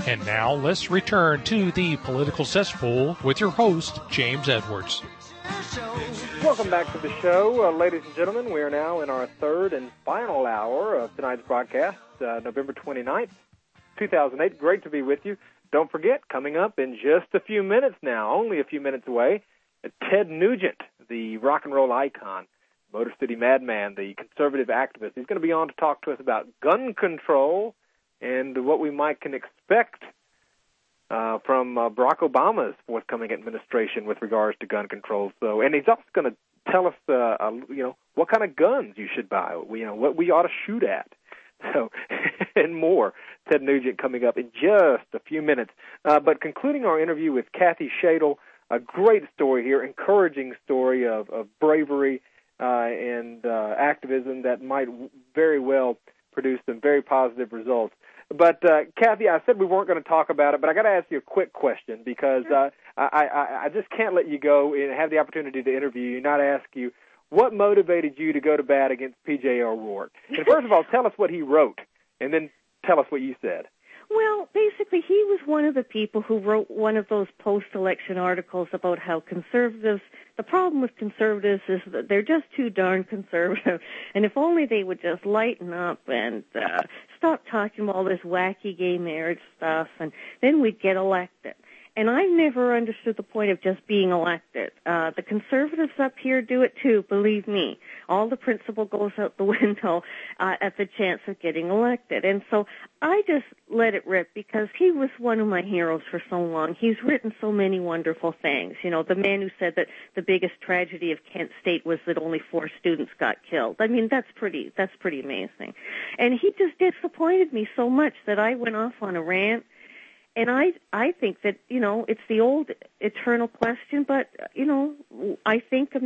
And now let's return to the Political Cesspool with your host, James Edwards. Welcome back to the show. Ladies and gentlemen, we are now in our third and final hour of tonight's broadcast, November 29th, 2008. Great to be with you. Don't forget, coming up in just a few minutes now, only a few minutes away, Ted Nugent, the rock and roll icon, Motor City Madman, the conservative activist. He's going to be on to talk to us about gun control and what we can expect from Barack Obama's forthcoming administration with regards to gun control. And he's also going to tell us, what kind of guns you should buy, what we ought to shoot at. So, and more. Ted Nugent coming up in just a few minutes. But concluding our interview with Kathy Shadle, a great story here, encouraging story of bravery and activism that might very well produce some very positive results. But, Kathy, I said we weren't going to talk about it, but I got to ask you a quick question because I just can't let you go and have the opportunity to interview you, not ask you, what motivated you to go to bat against P.J. O'Rourke? And first of all, tell us what he wrote, and then tell us what you said. Well, basically, he was one of the people who wrote one of those post-election articles about how conservatives, the problem with conservatives is that they're just too darn conservative, and if only they would just lighten up and stop talking about all this wacky gay marriage stuff, and then we'd get elected. And I never understood the point of just being elected. The conservatives up here do it too, believe me. All the principle goes out the window at the chance of getting elected. And so I just let it rip because he was one of my heroes for so long. He's written so many wonderful things. You know, the man who said that the biggest tragedy of Kent State was that only 4 students got killed. I mean, that's pretty amazing. And he just disappointed me so much that I went off on a rant. And I think that, it's the old eternal question, but, I think the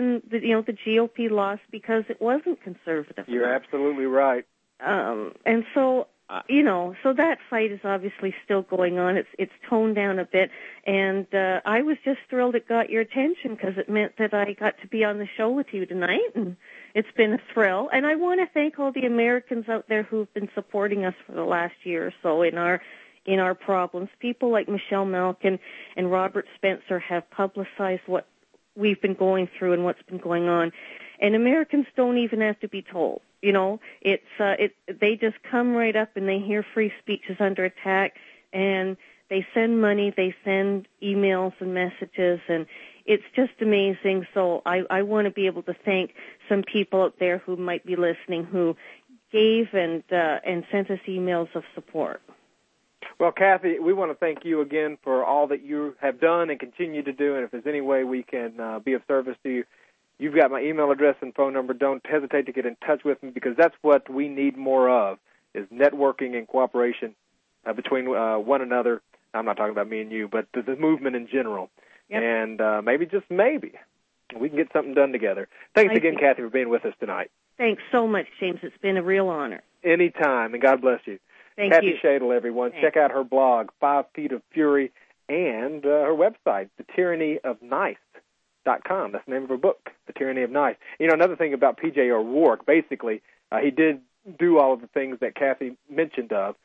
GOP lost because it wasn't conservative. You're absolutely right. And so, so that fight is obviously still going on. It's toned down a bit. And I was just thrilled it got your attention because it meant that I got to be on the show with you tonight. And it's been a thrill. And I want to thank all the Americans out there who've been supporting us for the last year or so in our problems. People like Michelle Malkin and Robert Spencer have publicized what we've been going through and what's been going on. And Americans don't even have to be told. They just come right up and they hear free speech is under attack, and they send money, they send emails and messages, and it's just amazing. So I want to be able to thank some people out there who might be listening who gave and sent us emails of support. Well, Kathy, we want to thank you again for all that you have done and continue to do, and if there's any way we can be of service to you, you've got my email address and phone number. Don't hesitate to get in touch with me because that's what we need more of, is networking and cooperation between one another. I'm not talking about me and you, but the movement in general. Yep. And maybe, just maybe, we can get something done together. Thanks again, Kathy, for being with us tonight. Thanks so much, James. It's been a real honor. Anytime, and God bless you. Thank Kathy you. Shadle, everyone. Thanks. Check out her blog, 5 Feet of Fury, and her website, thetyrannyofnice.com. That's the name of her book, The Tyranny of Nice. Another thing about P.J. O'Rourke, basically, he did do all of the things that Kathy made mention of,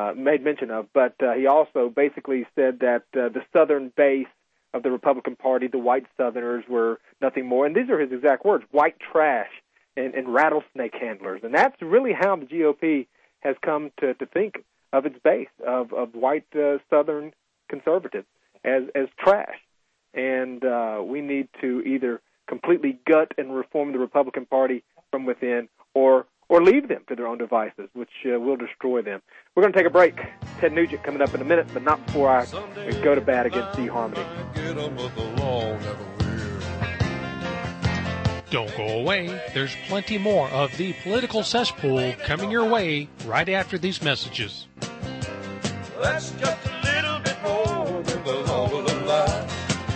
but he also basically said that the southern base of the Republican Party, the white Southerners, were nothing more, and these are his exact words, white trash and rattlesnake handlers. And that's really how the GOP has come to think of its base, of white Southern conservatives as trash. And we need to either completely gut and reform the Republican Party from within or leave them to their own devices, which will destroy them. We're going to take a break. Ted Nugent coming up in a minute, but not before I go to bat against eHarmony. Don't go away. There's plenty more of the Political Cesspool coming your way right after these messages. That's just a little bit more than the law of life.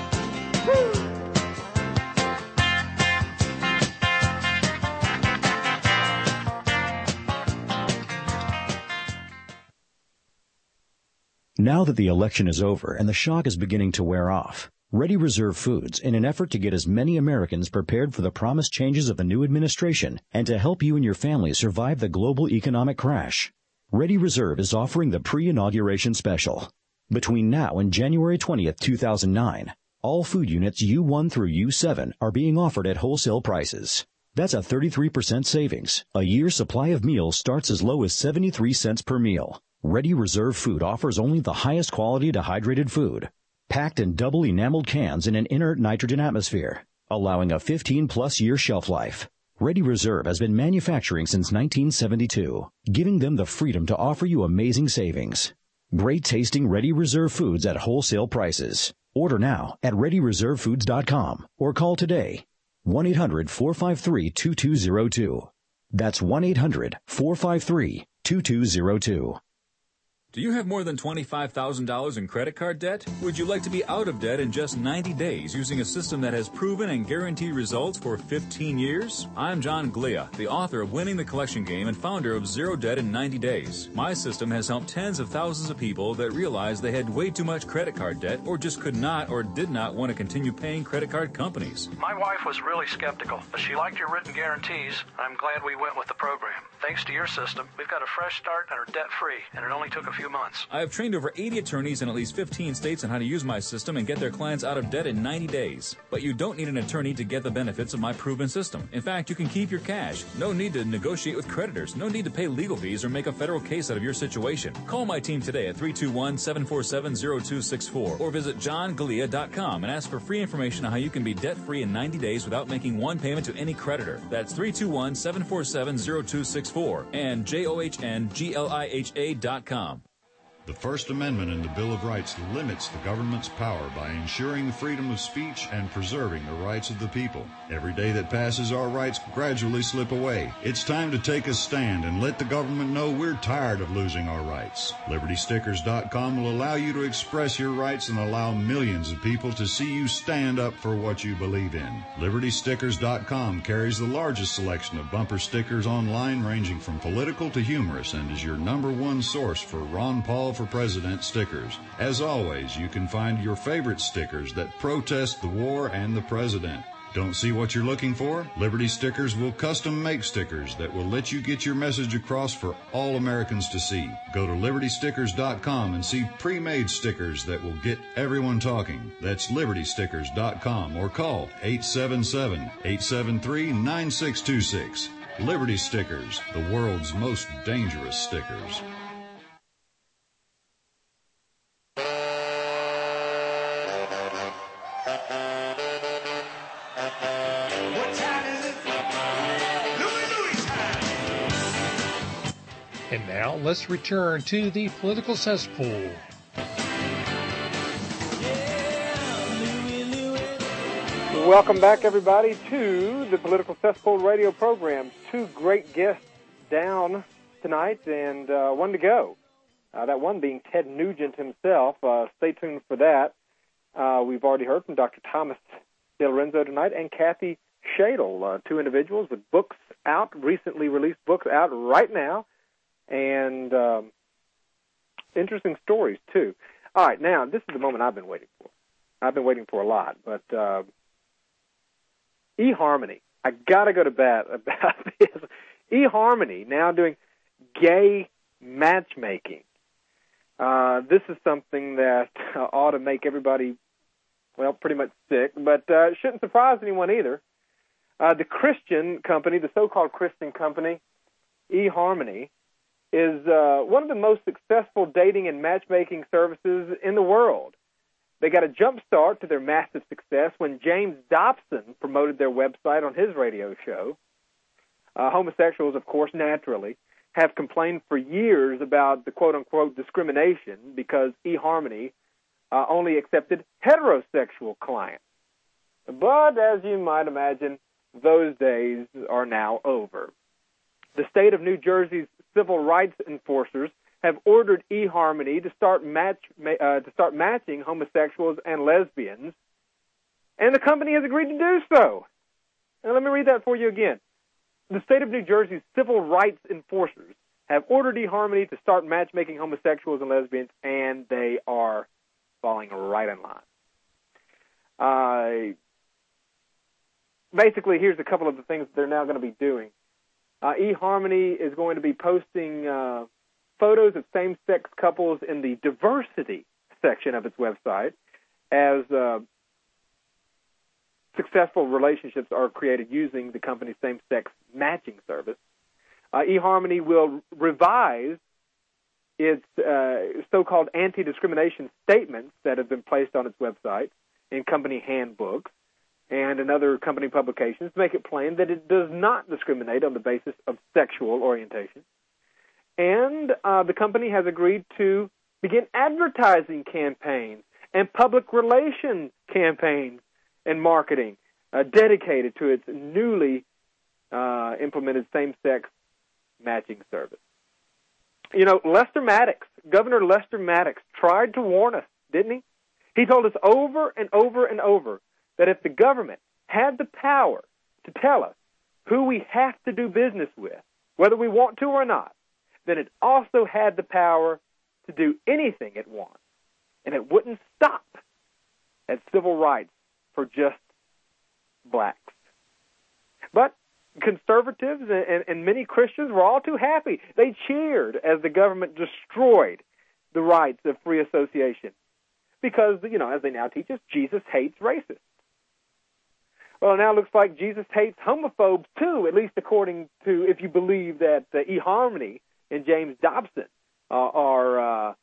Now that the election is over and the shock is beginning to wear off, Ready Reserve Foods, in an effort to get as many Americans prepared for the promised changes of the new administration and to help you and your family survive the global economic crash. Ready Reserve is offering the pre-inauguration special. Between now and January 20th, 2009, all food units U1 through U7 are being offered at wholesale prices. That's a 33% savings. A year's supply of meals starts as low as 73 cents per meal. Ready Reserve Food offers only the highest quality dehydrated food, packed in double enameled cans in an inert nitrogen atmosphere, allowing a 15-plus year shelf life. Ready Reserve has been manufacturing since 1972, giving them the freedom to offer you amazing savings. Great tasting Ready Reserve foods at wholesale prices. Order now at ReadyReserveFoods.com or call today. 1-800-453-2202. That's 1-800-453-2202. Do you have more than $25,000 in credit card debt? Would you like to be out of debt in just 90 days using a system that has proven and guaranteed results for 15 years? I'm John Glia, the author of Winning the Collection Game and founder of Zero Debt in 90 Days. My system has helped tens of thousands of people that realized they had way too much credit card debt or just could not or did not want to continue paying credit card companies. My wife was really skeptical, but she liked your written guarantees. I'm glad we went with the program. Thanks to your system, we've got a fresh start and are debt-free, and it only took a few months. I have trained over 80 attorneys in at least 15 states on how to use my system and get their clients out of debt in 90 days. But you don't need an attorney to get the benefits of my proven system. In fact, you can keep your cash. No need to negotiate with creditors. No need to pay legal fees or make a federal case out of your situation. Call my team today at 321-747-0264 or visit johngalia.com and ask for free information on how you can be debt-free in 90 days without making one payment to any creditor. That's 321-747-0264 and JOHNGLIHA.com. The First Amendment in the Bill of Rights limits the government's power by ensuring the freedom of speech and preserving the rights of the people. Every day that passes, our rights gradually slip away. It's time to take a stand and let the government know we're tired of losing our rights. LibertyStickers.com will allow you to express your rights and allow millions of people to see you stand up for what you believe in. LibertyStickers.com carries the largest selection of bumper stickers online, ranging from political to humorous, and is your #1 source for Ron Paul for President stickers. As always, you can find your favorite stickers that protest the war and the president. Don't see what you're looking for? Liberty Stickers will custom make stickers that will let you get your message across for all Americans to see. Go to LibertyStickers.com and see pre-made stickers that will get everyone talking. That's LibertyStickers.com or call 877-873-9626. Liberty Stickers, the world's most dangerous stickers. And now let's return to the political cesspool. Welcome back, everybody, to the Political Cesspool radio program. Two great guests down tonight and one to go. That one being Ted Nugent himself. Stay tuned for that. We've already heard from Dr. Thomas DeLorenzo tonight and Kathy Shadle, two individuals with books out, recently released books out right now. And interesting stories, too. All right, now, this is the moment I've been waiting for. I've been waiting for a lot, but eHarmony. I got to go to bat about this. eHarmony now doing gay matchmaking. This is something that ought to make everybody, well, pretty much sick, but it shouldn't surprise anyone either. The Christian company, the so-called Christian company, eHarmony, is one of the most successful dating and matchmaking services in the world. They got a jump start to their massive success when James Dobson promoted their website on his radio show. Homosexuals, of course, naturally, have complained for years about the quote-unquote discrimination because eHarmony only accepted heterosexual clients. But as you might imagine, those days are now over. The state of New Jersey's civil rights enforcers have ordered eHarmony to start matching homosexuals and lesbians, and the company has agreed to do so. And let me read that for you again. The state of New Jersey's civil rights enforcers have ordered eHarmony to start matchmaking homosexuals and lesbians, and they are falling right in line. Basically, here's a couple of the things they're now going to be doing. eHarmony is going to be posting photos of same-sex couples in the diversity section of its website as successful relationships are created using the company's same-sex matching service. eHarmony will revise its so-called anti-discrimination statements that have been placed on its website in company handbooks and in other company publications to make it plain that it does not discriminate on the basis of sexual orientation. And the company has agreed to begin advertising campaigns and public relations campaigns and marketing dedicated to its newly implemented same-sex matching service. You know, Governor Lester Maddox tried to warn us, didn't he? He told us over and over and over that if the government had the power to tell us who we have to do business with, whether we want to or not, then it also had the power to do anything it wants. And it wouldn't stop at civil rights for just blacks. But conservatives and many Christians were all too happy. They cheered as the government destroyed the rights of free association because, you know, as they now teach us, Jesus hates racists. Well, it now looks like Jesus hates homophobes, too, at least according to, if you believe that eHarmony and James Dobson are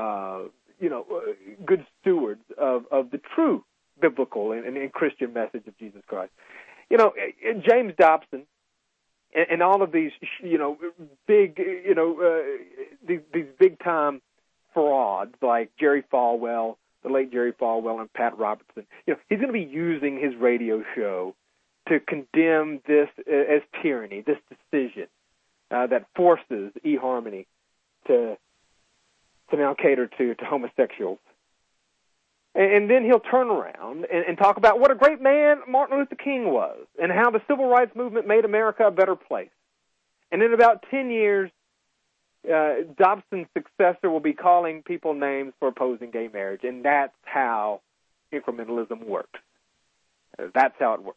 good stewards of the true biblical and Christian message of Jesus Christ. You know, James Dobson and all of these, big, these big-time frauds like Jerry Falwell, the late Jerry Falwell, and Pat Robertson, he's going to be using his radio show to condemn this as tyranny, this decision that forces eHarmony to now cater to homosexuals. And then he'll turn around and talk about what a great man Martin Luther King was and how the civil rights movement made America a better place. And in about 10 years, Dobson's successor will be calling people names for opposing gay marriage. And that's how incrementalism works. That's how it works.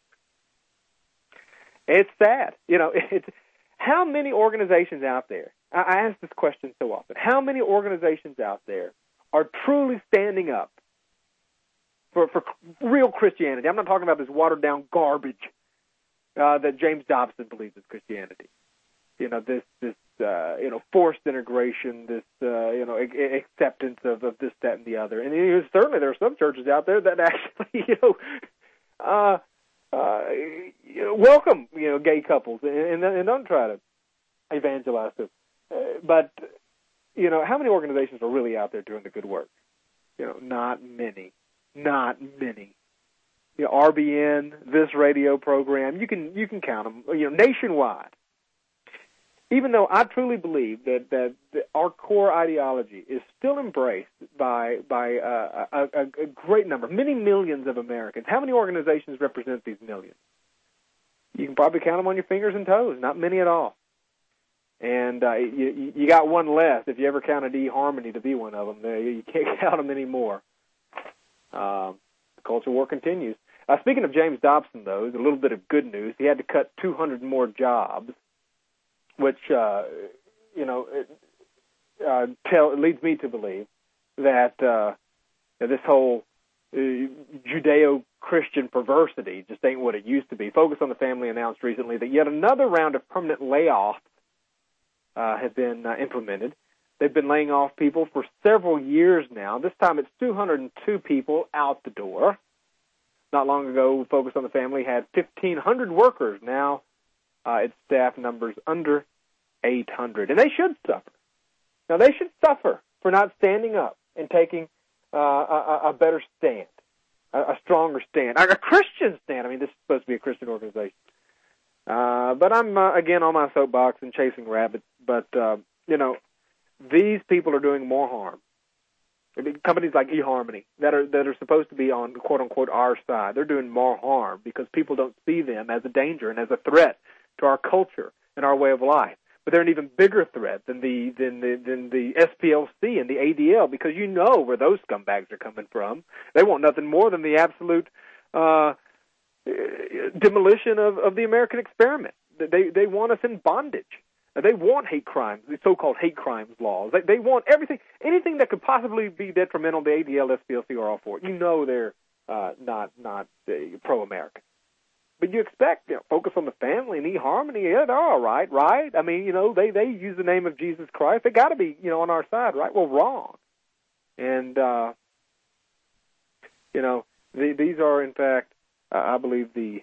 It's sad. How many organizations out there, I ask this question so often, how many organizations out there are truly standing up for real Christianity? I'm not talking about this watered-down garbage that James Dobson believes is Christianity. This forced integration, this acceptance of this, that, and the other. And certainly there are some churches out there that actually welcome gay couples and don't try to evangelize them. But how many organizations are really out there doing the good work? Not many. Not many. RBN, this radio program, you can count them. Nationwide. Even though I truly believe that our core ideology is still embraced by a great number, many millions of Americans. How many organizations represent these millions? You can probably count them on your fingers and toes. Not many at all. And you got one less if you ever counted eHarmony to be one of them. You can't count them anymore. The culture war continues. Speaking of James Dobson, though, there's a little bit of good news. He had to cut 200 more jobs, which leads me to believe that this whole Judeo-Christian perversity just ain't what it used to be. Focus on the Family announced recently that yet another round of permanent layoffs have been implemented. They've been laying off people for several years now. This time it's 202 people out the door. Not long ago, Focus on the Family had 1,500 workers. Now its staff numbers under 800. And they should suffer. Now, they should suffer for not standing up and taking a better stand, a stronger stand, a Christian stand. I mean, this is supposed to be a Christian organization. But I'm, again, on my soapbox and chasing rabbits. But, these people are doing more harm. Companies like eHarmony that are supposed to be on, quote-unquote, our side, they're doing more harm because people don't see them as a danger and as a threat to our culture and our way of life. But they're an even bigger threat than the SPLC and the ADL because you know where those scumbags are coming from. They want nothing more than the absolute demolition of the American experiment. They want us in bondage. They want hate crimes, the so-called hate crimes laws. They want anything that could possibly be detrimental to ADL, SPLC, or all four. You know they're not pro-American. But you expect, focus on the family and eHarmony. Yeah, they're all right, right? I mean, they use the name of Jesus Christ. They got to be, on our side, right? Well, wrong. And, these are, in fact, I believe the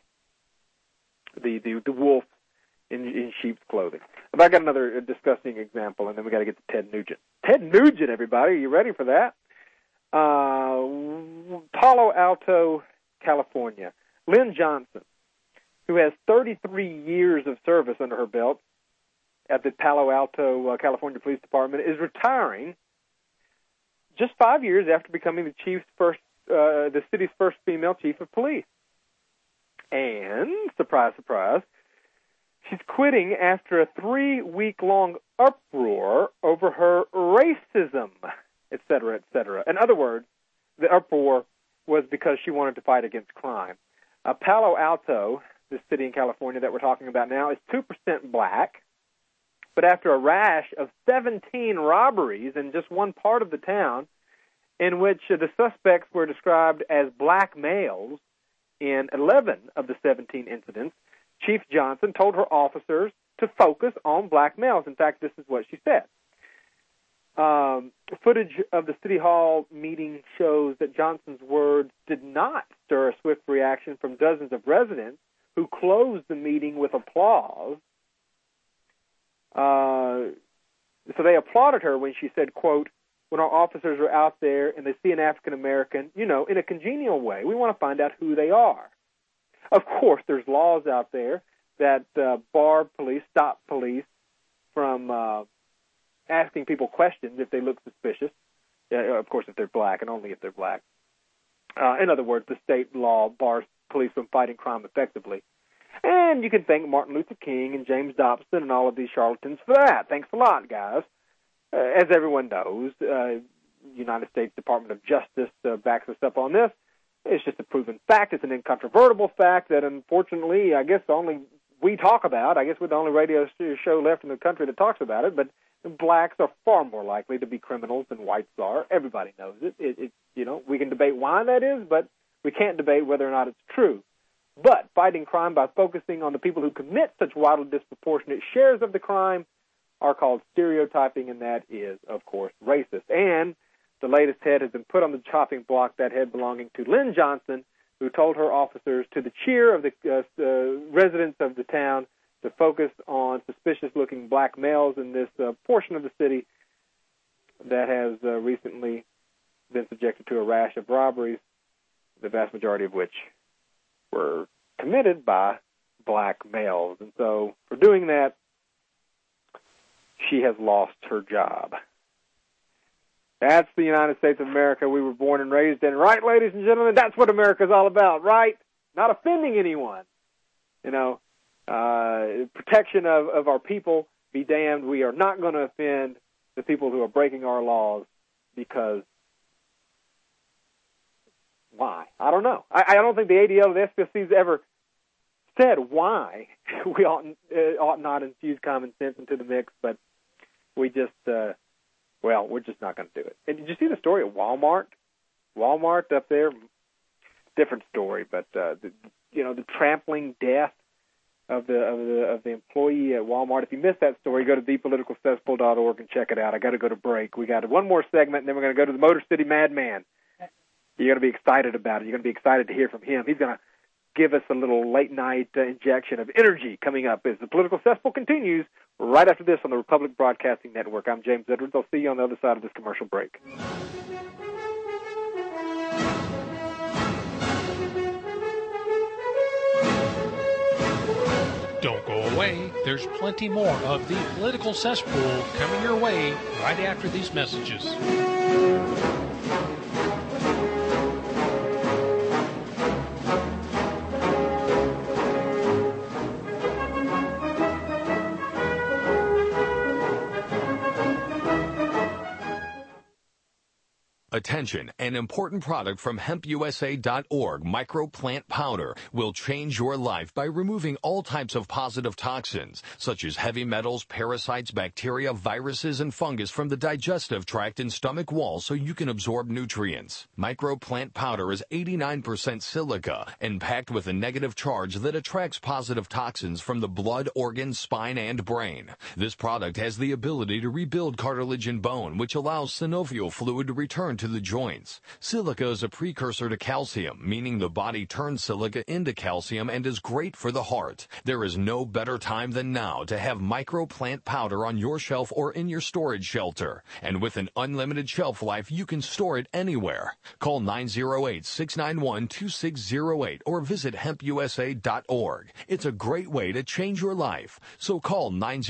wolf in sheep's clothing. But I got another disgusting example, and then we got to get to Ted Nugent. Ted Nugent, everybody, are you ready for that? Palo Alto, California. Lynn Johnson, who has 33 years of service under her belt at the Palo Alto, California Police Department, is retiring just 5 years after becoming the city's first female chief of police. And, surprise, surprise, she's quitting after a 3-week-long uproar over her racism, et cetera, et cetera. In other words, the uproar was because she wanted to fight against crime. Palo Alto, this city in California that we're talking about now, is 2% black, but after a rash of 17 robberies in just one part of the town, in which the suspects were described as black males in 11 of the 17 incidents, Chief Johnson told her officers to focus on black males. In fact, this is what she said. Footage of the City Hall meeting shows that Johnson's words did not stir a swift reaction from dozens of residents who closed the meeting with applause. So they applauded her when she said, quote, "When our officers are out there and they see an African-American, in a congenial way, we want to find out who they are." Of course, there's laws out there that bar police, stop police from asking people questions if they look suspicious. Of course, if they're black, and only if they're black. In other words, the state law bars police from fighting crime effectively. And you can thank Martin Luther King and James Dobson and all of these charlatans for that. Thanks a lot, guys. As everyone knows, United States Department of Justice backs us up on this. It's just a proven fact. It's an incontrovertible fact that, unfortunately, I guess only we talk about. I guess we're the only radio show left in the country that talks about it. But blacks are far more likely to be criminals than whites are. Everybody knows it. We can debate why that is, but we can't debate whether or not it's true. But fighting crime by focusing on the people who commit such wildly disproportionate shares of the crime are called stereotyping, and that is, of course, racist. And the latest head has been put on the chopping block, that head belonging to Lynn Johnson, who told her officers, to the cheer of the residents of the town, to focus on suspicious-looking black males in this portion of the city that has recently been subjected to a rash of robberies, the vast majority of which were committed by black males. And so, for doing that, she has lost her job. That's the United States of America we were born and raised in. Right, ladies and gentlemen? That's what America's all about, right? Not offending anyone. Protection of our people, be damned. We are not going to offend the people who are breaking our laws because why? I don't know. I don't think the ADL and the SPLC's ever said why we ought not infuse common sense into the mix, but we just, we're just not going to do it. And did you see the story at Walmart? Walmart up there, different story, but the trampling death of the employee at Walmart. If you missed that story, go to thepoliticalcesspool.org and check it out. I got to go to break. We got one more segment, and then we're going to go to the Motor City Madman. You're going to be excited about it. You're going to be excited to hear from him. He's going to give us a little late-night injection of energy coming up as the Political Cesspool continues right after this on the Republic Broadcasting Network. I'm James Edwards. I'll see you on the other side of this commercial break. Don't go away. There's plenty more of the Political Cesspool coming your way right after these messages. Attention, an important product from hempusa.org, microplant powder, will change your life by removing all types of positive toxins, such as heavy metals, parasites, bacteria, viruses, and fungus from the digestive tract and stomach wall so you can absorb nutrients. Microplant powder is 89% silica and packed with a negative charge that attracts positive toxins from the blood, organs, spine, and brain. This product has the ability to rebuild cartilage and bone, which allows synovial fluid to return to the joints. Silica is a precursor to calcium, meaning the body turns silica into calcium and is great for the heart. There is no better time than now to have microplant powder on your shelf or in your storage shelter. And with an unlimited shelf life, you can store it anywhere. Call 908-691-2608 or visit hempusa.org. It's a great way to change your life. So call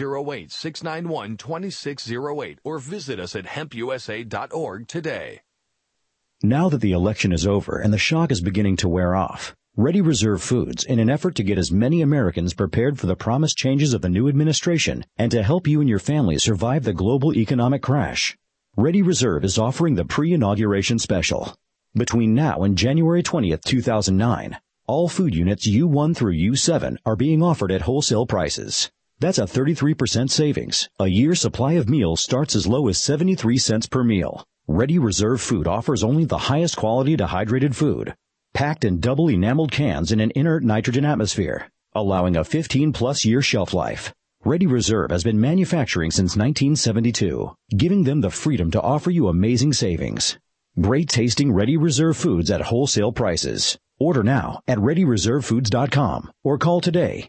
908-691-2608 or visit us at hempusa.org today. Now that the election is over and the shock is beginning to wear off, Ready Reserve Foods, in an effort to get as many Americans prepared for the promised changes of the new administration and to help you and your family survive the global economic crash, Ready Reserve is offering the pre-inauguration special. Between now and January 20th, 2009, all food units U1 through U7 are being offered at wholesale prices. That's a 33% savings. A year's supply of meals starts as low as 73 cents per meal. Ready Reserve Food offers only the highest quality dehydrated food, packed in double enameled cans in an inert nitrogen atmosphere, allowing a 15-plus year shelf life. Ready Reserve has been manufacturing since 1972, giving them the freedom to offer you amazing savings. Great tasting Ready Reserve Foods at wholesale prices. Order now at ReadyReserveFoods.com or call today.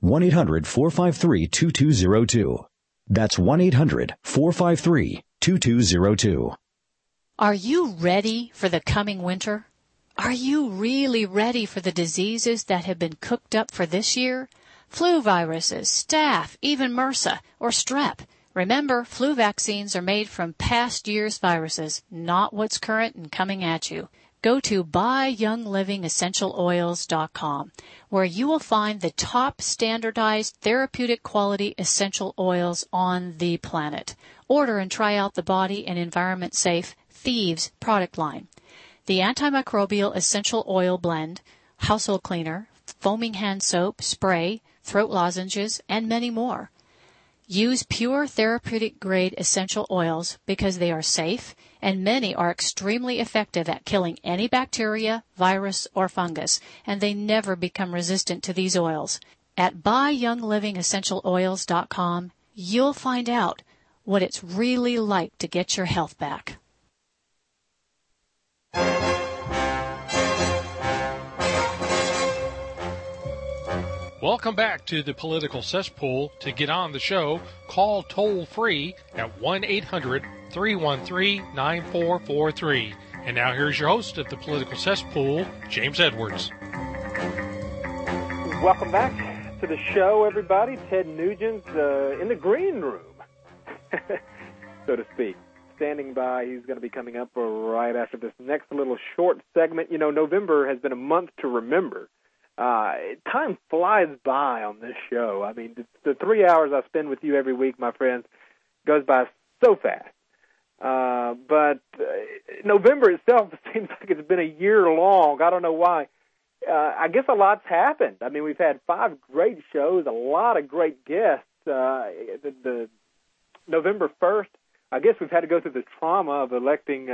1-800-453-2202. That's 1-800-453-2202. Are you ready for the coming winter? Are you really ready for the diseases that have been cooked up for this year? Flu viruses, staph, even MRSA or strep. Remember, flu vaccines are made from past year's viruses, not what's current and coming at you. Go to BuyYoungLivingEssentialOils.com, where you will find the top standardized therapeutic quality essential oils on the planet. Order and try out the body and environment safe Thieves product line. The antimicrobial essential oil blend, household cleaner, foaming hand soap, spray, throat lozenges, and many more. Use pure therapeutic grade essential oils because they are safe and many are extremely effective at killing any bacteria, virus, or fungus, and they never become resistant to these oils. At BuyYoungLivingEssentialOils.com, you'll find out what it's really like to get your health back. Welcome back to the Political Cesspool. To get on the show, call toll-free at 1-800-313-9443. And now here's your host of the Political Cesspool, James Edwards. Welcome back to the show, everybody. Ted Nugent's in the green room, so to speak. Standing by. He's going to be coming up right after this next little short segment. You know, November has been a month to remember. Time flies by on this show. I mean, the 3 hours I spend with you every week, my friends, goes by so fast. But November itself seems like it's been a year long. I don't know why. I guess a lot's happened. I mean, we've had 5 great shows, a lot of great guests. The November 1st, I guess we've had to go through the trauma of electing,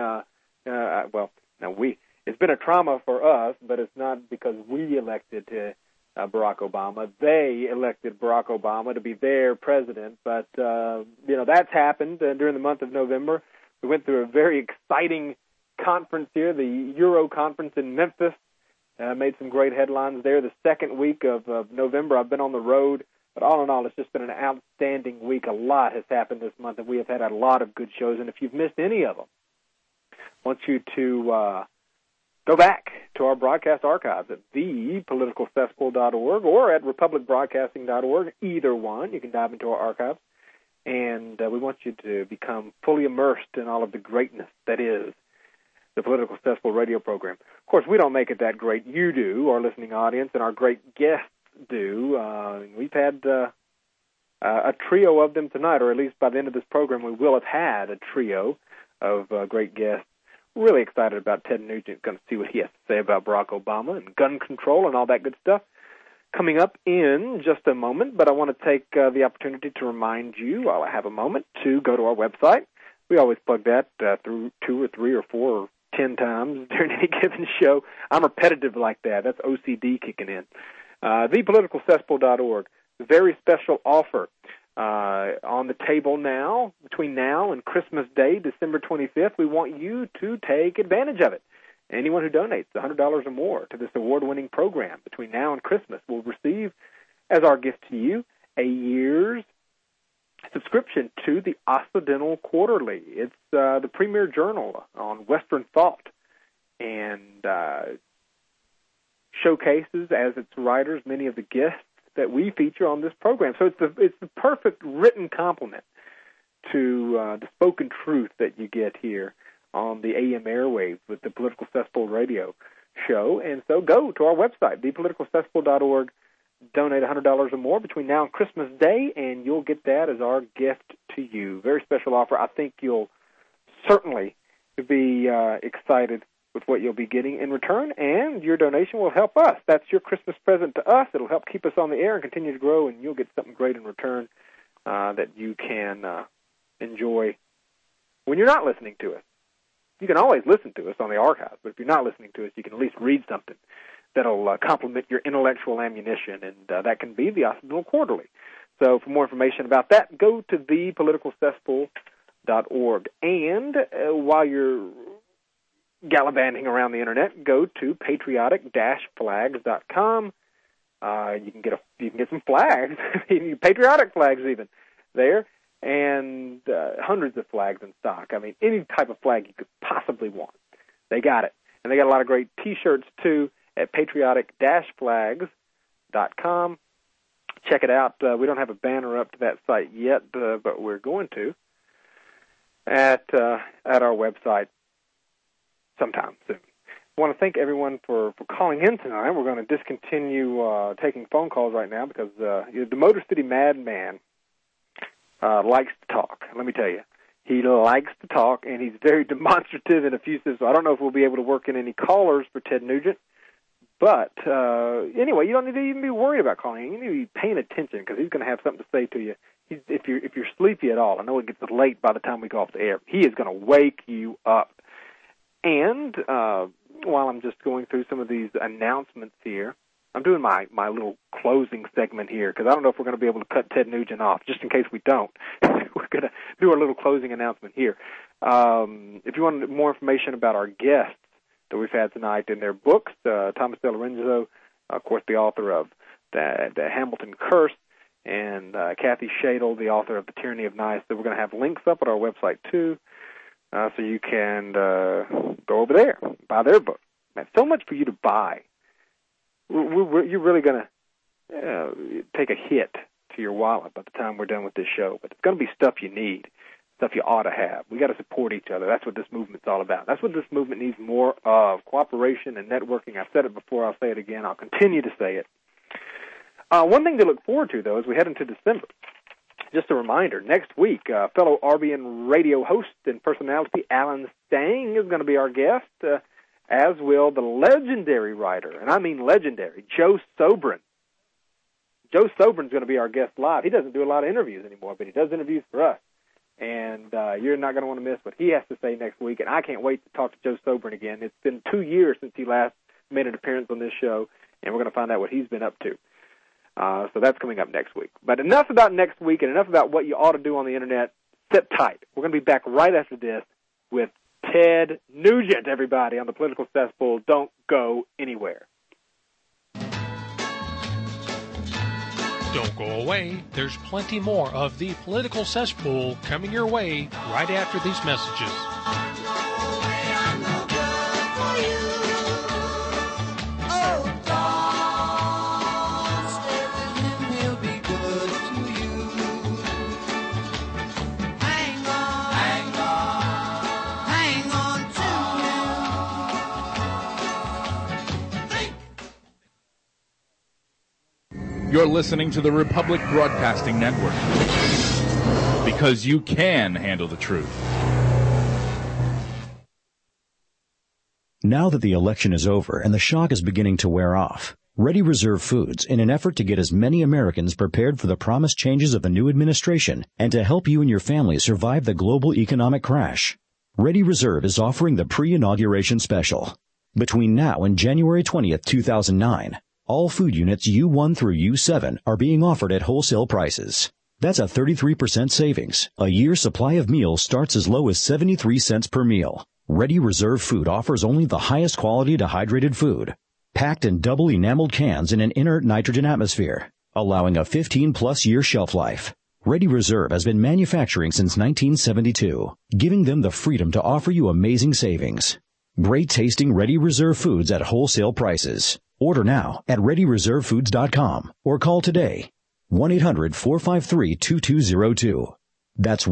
it's been a trauma for us, but it's not because we elected Barack Obama. They elected Barack Obama to be their president. But, that's happened during the month of November. We went through a very exciting conference here, the Euro conference in Memphis. Made some great headlines there. The second week of November, I've been on the road. But all in all, it's just been an outstanding week. A lot has happened this month, and we have had a lot of good shows. And if you've missed any of them, I want you to go back to our broadcast archives at thepoliticalcesspool.org or at republicbroadcasting.org, either one. You can dive into our archives. And we want you to become fully immersed in all of the greatness that is the Political Cesspool radio program. Of course, we don't make it that great. You do, our listening audience, and our great guests do. We've had a trio of them tonight, or at least by the end of this program, we will have had a trio of great guests. Really excited about Ted Nugent. Going to see what he has to say about Barack Obama and gun control and all that good stuff coming up in just a moment. But I want to take the opportunity to remind you, while I have a moment, to go to our website. We always plug that through 2 or 3 or 4 or 10 times during any given show. I'm repetitive like that. That's OCD kicking in. ThePoliticalCesspool.org. Very special offer on the table now, between now and Christmas Day, December 25th. We want you to take advantage of it. Anyone who donates $100 or more to this award-winning program between now and Christmas will receive, as our gift to you, a year's subscription to the Occidental Quarterly. It's the premier journal on Western thought and showcases, as its writers, many of the guests that we feature on this program. So it's the perfect written complement to the spoken truth that you get here on the AM airwaves with the Political Cesspool radio show. And so go to our website, thepoliticalcesspool.org, donate $100 or more between now and Christmas Day, and you'll get that as our gift to you. Very special offer. I think you'll certainly be excited with what you'll be getting in return, and your donation will help us. That's your Christmas present to us. It'll help keep us on the air and continue to grow, and you'll get something great in return that you can enjoy when you're not listening to us. You can always listen to us on the archives, but if you're not listening to us, you can at least read something that'll complement your intellectual ammunition, and that can be the Occidental Quarterly. So for more information about that, go to thepoliticalcesspool.org. And while you're gallivanting around the Internet, go to patriotic-flags.com. You can get some flags, patriotic flags even, there, and hundreds of flags in stock. I mean, any type of flag you could possibly want. They got it. And they got a lot of great T-shirts, too, at patriotic-flags.com. Check it out. We don't have a banner up to that site yet, but we're going to at our website sometime soon. I want to thank everyone for calling in tonight. We're going to discontinue taking phone calls right now because the Motor City Madman likes to talk. Let me tell you. He likes to talk, and he's very demonstrative and effusive, so I don't know if we'll be able to work in any callers for Ted Nugent. But anyway, you don't need to even be worried about calling. You need to be paying attention because he's going to have something to say to you. If you're sleepy at all, I know it gets late by the time we go off the air, he is going to wake you up. And while I'm just going through some of these announcements here, I'm doing my little closing segment here because I don't know if we're going to be able to cut Ted Nugent off. Just in case we don't, we're going to do our little closing announcement here. If you want more information about our guests that we've had tonight in their books, Thomas DeLorenzo, of course, the author of the Hamilton Curse, and Kathy Shadle, the author of The Tyranny of Nice. So we're going to have links up at our website, too, so you can go over there, buy their book. Man, so much for you to buy. You're really going to take a hit to your wallet by the time we're done with this show. But it's going to be stuff you need, stuff you ought to have. We got to support each other. That's what this movement's all about. That's what this movement needs more of, cooperation and networking. I've said it before. I'll say it again. I'll continue to say it. One thing to look forward to, though, as we head into December, just a reminder, next week, fellow RBN radio host and personality Alan Stang is going to be our guest, as will the legendary writer, and I mean legendary, Joe Sobran. Joe Sobran's going to be our guest live. He doesn't do a lot of interviews anymore, but he does interviews for us. And you're not going to want to miss what he has to say next week, and I can't wait to talk to Joe Sobran again. It's been 2 years since he last made an appearance on this show, and we're going to find out what he's been up to. So that's coming up next week. But enough about next week and enough about what you ought to do on the Internet. Sit tight. We're going to be back right after this with Ted Nugent, everybody, on the Political Cesspool. Don't go anywhere. Don't go away. There's plenty more of the Political Cesspool coming your way right after these messages. You're listening to the Republic Broadcasting Network, because you can handle the truth. Now that the election is over and the shock is beginning to wear off, Ready Reserve Foods, in an effort to get as many Americans prepared for the promised changes of the new administration and to help you and your family survive the global economic crash, Ready Reserve is offering the pre-inauguration special. Between now and January 20th, 2009, all food units U1 through U7 are being offered at wholesale prices. That's a 33% savings. A year's supply of meals starts as low as 73 cents per meal. Ready Reserve Food offers only the highest quality dehydrated food, packed in double enameled cans in an inert nitrogen atmosphere, allowing a 15-plus year shelf life. Ready Reserve has been manufacturing since 1972, giving them the freedom to offer you amazing savings. Great tasting Ready Reserve Foods at wholesale prices. Order now at ReadyReserveFoods.com or call today. 1-800-453-2202. That's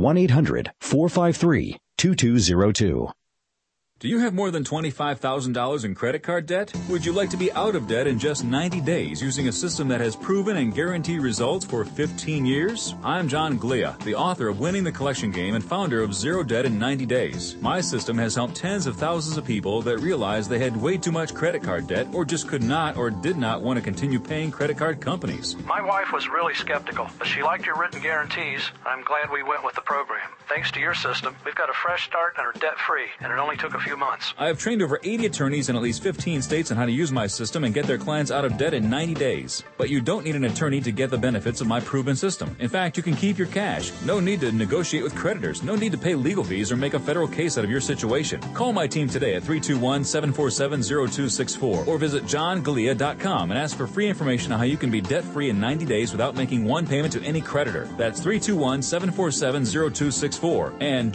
1-800-453-2202. Do you have more than $25,000 in credit card debt? Would you like to be out of debt in just 90 days using a system that has proven and guaranteed results for 15 years? I'm John Glia, the author of Winning the Collection Game and founder of Zero Debt in 90 Days. My system has helped tens of thousands of people that realized they had way too much credit card debt or just could not or did not want to continue paying credit card companies. My wife was really skeptical, but she liked your written guarantees. I'm glad we went with the program. Thanks to your system, we've got a fresh start and are debt-free, and it only took a few months. I have trained over 80 attorneys in at least 15 states on how to use my system and get their clients out of debt in 90 days. But you don't need an attorney to get the benefits of my proven system. In fact, you can keep your cash. No need to negotiate with creditors. No need to pay legal fees or make a federal case out of your situation. Call my team today at 321-747-0264 or visit johngalia.com and ask for free information on how you can be debt-free in 90 days without making one payment to any creditor. That's 321-747-0264 and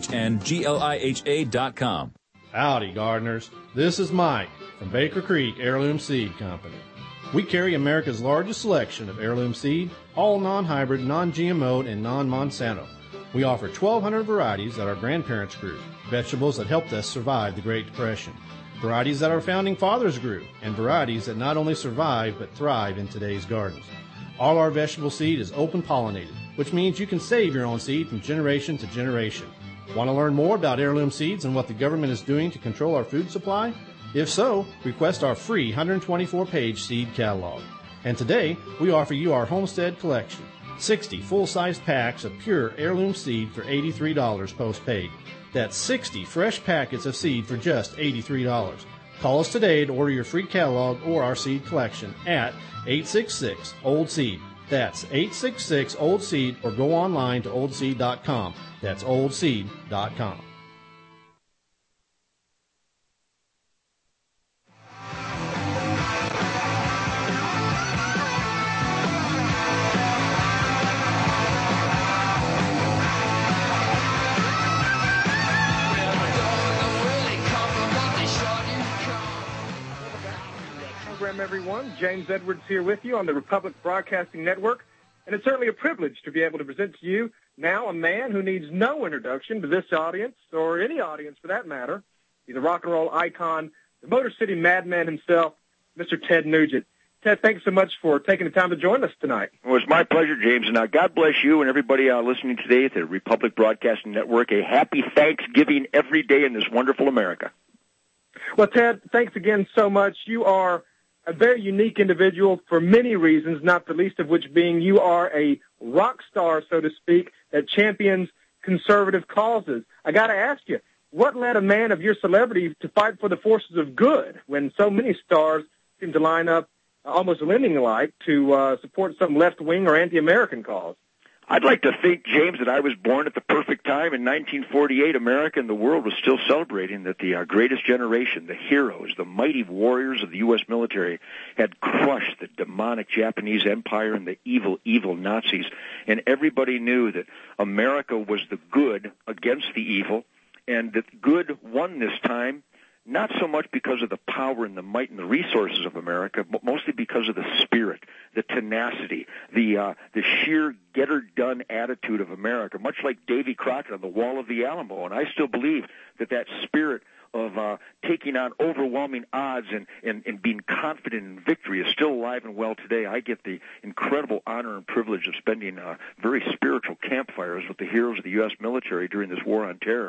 JOHNGLIHA.com. Howdy, gardeners. This is Mike from Baker Creek Heirloom Seed Company. We carry America's largest selection of heirloom seed, all non-hybrid, non-GMO, and non-Monsanto. We offer 1,200 varieties that our grandparents grew, vegetables that helped us survive the Great Depression, varieties that our founding fathers grew, and varieties that not only survive but thrive in today's gardens. All our vegetable seed is open-pollinated, which means you can save your own seed from generation to generation. Want to learn more about heirloom seeds and what the government is doing to control our food supply? If so, request our free 124-page seed catalog. And today, we offer you our Homestead Collection, 60 full-sized packs of pure heirloom seed for $83 post-paid. That's 60 fresh packets of seed for just $83. Call us today to order your free catalog or our seed collection at 866-OLD-SEED. That's 866-OLD-SEED, or go online to oldseed.com. That's oldseed.com. Everyone, James Edwards here with you on the Republic Broadcasting Network, and it's certainly a privilege to be able to present to you now a man who needs no introduction to this audience, or any audience for that matter. He's a rock and roll icon, the Motor City Madman himself, Mr. Ted Nugent. Ted, thanks so much for taking the time to join us tonight. Well, it's my pleasure, James, and God bless you and everybody listening today at the Republic Broadcasting Network. A happy Thanksgiving every day in this wonderful America. Well, Ted, thanks again so much. You are a very unique individual for many reasons, not the least of which being you are a rock star, so to speak, that champions conservative causes. I got to ask you, what led a man of your celebrity to fight for the forces of good when so many stars seem to line up almost lemming-like to support some left-wing or anti-American cause? I'd like to think, James, that I was born at the perfect time. In 1948, America and the world was still celebrating that the greatest generation, the heroes, the mighty warriors of the U.S. military, had crushed the demonic Japanese Empire and the evil, evil Nazis. And everybody knew that America was the good against the evil, and that good won this time, not so much because of the power and the might and the resources of America, but mostly because of the spirit, the tenacity, the sheer get-her-done attitude of America, much like Davy Crockett on the wall of the Alamo. And I still believe that spirit of taking on overwhelming odds and being confident in victory is still alive and well today. I get the incredible honor and privilege of spending very spiritual campfires with the heroes of the U.S. military during this war on terror,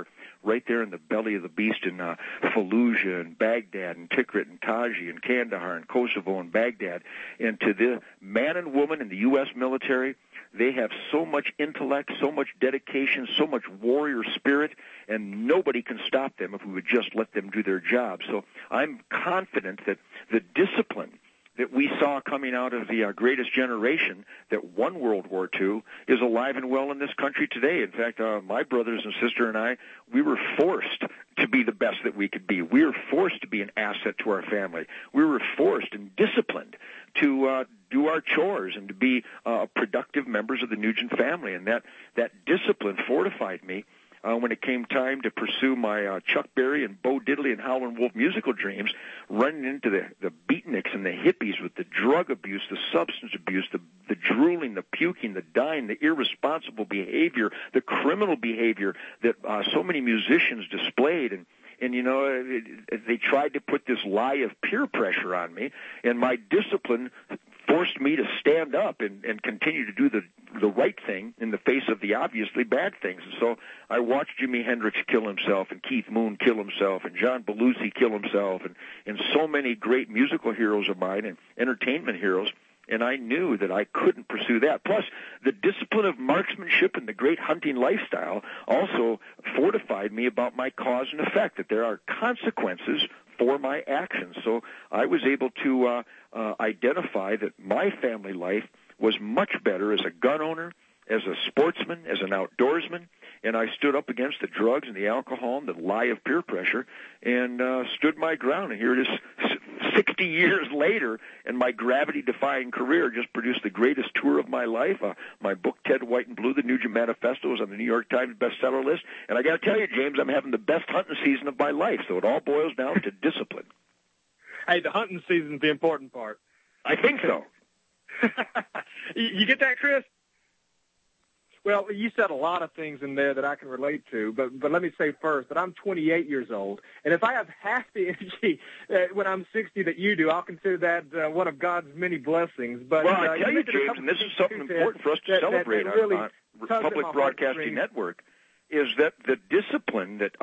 right there in the belly of the beast in Fallujah and Baghdad and Tikrit and Taji and Kandahar and Kosovo and Baghdad. And to the man and woman in the U.S. military, they have so much intellect, so much dedication, so much warrior spirit, and nobody can stop them if we would just let them do their job. So I'm confident that the discipline that we saw coming out of the greatest generation that won World War II is alive and well in this country today. In fact, my brothers and sister and I, we were forced to be the best that we could be. We were forced to be an asset to our family. We were forced and disciplined to do our chores and to be productive members of the Nugent family. And that discipline fortified me when it came time to pursue my Chuck Berry and Bo Diddley and Howlin' Wolf musical dreams, running into the beatniks and the hippies with the drug abuse, the substance abuse, the drooling, the puking, the dying, the irresponsible behavior, the criminal behavior that so many musicians displayed. And you know, they tried to put this lie of peer pressure on me, and my discipline forced me to stand up and continue to do the right thing in the face of the obviously bad things. And so I watched Jimi Hendrix kill himself, and Keith Moon kill himself, and John Belushi kill himself, and so many great musical heroes of mine and entertainment heroes. And I knew that I couldn't pursue that. Plus, the discipline of marksmanship and the great hunting lifestyle also fortified me about my cause and effect, that there are consequences for my actions. So I was able to identify that my family life was much better as a gun owner, as a sportsman, as an outdoorsman, and I stood up against the drugs and the alcohol and the lie of peer pressure and stood my ground. And here it is 60 years later, and my gravity-defying career just produced the greatest tour of my life. My book, Ted White and Blue, The Nugent Manifesto, was on the New York Times bestseller list. And I got to tell you, James, I'm having the best hunting season of my life. So it all boils down to discipline. Hey, the hunting season's the important part. I think so. You get that, Chris? Well, you said a lot of things in there that I can relate to, but let me say first that I'm 28 years old, and if I have half the energy when I'm 60 that you do, I'll consider that one of God's many blessings. But well, I tell you, James, and this is something important for us to celebrate really on Public Broadcasting Network, is that the discipline that